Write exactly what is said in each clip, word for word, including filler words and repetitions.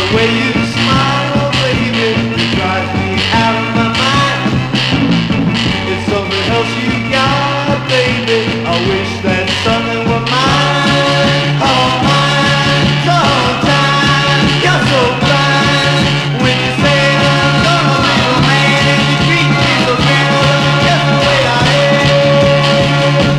way you smile, baby, drives me out of my mind. It's something else you got, baby. I wish that something were mine. Oh, mine. Sometimes you're so blind when you say I'm gonna be a man and you treat me so good, just the way I am.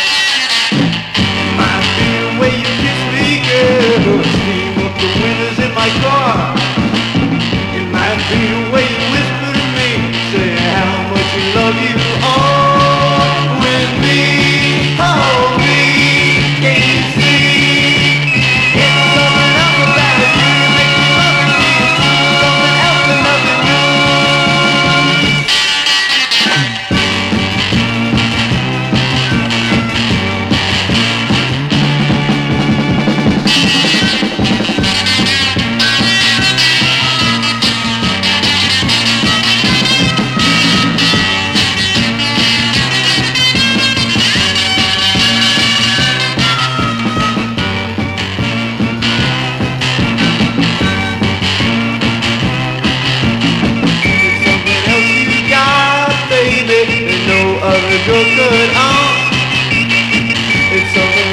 Might be the way you kiss me, girl. Steam up the windows in my car. It might be the way you whisper to me, say how much you love you. Oh, with me, hold me, can you see? It's something else about you that makes me love you. Something else than nothing new. Something else you got, baby, and no other girl could own. It's something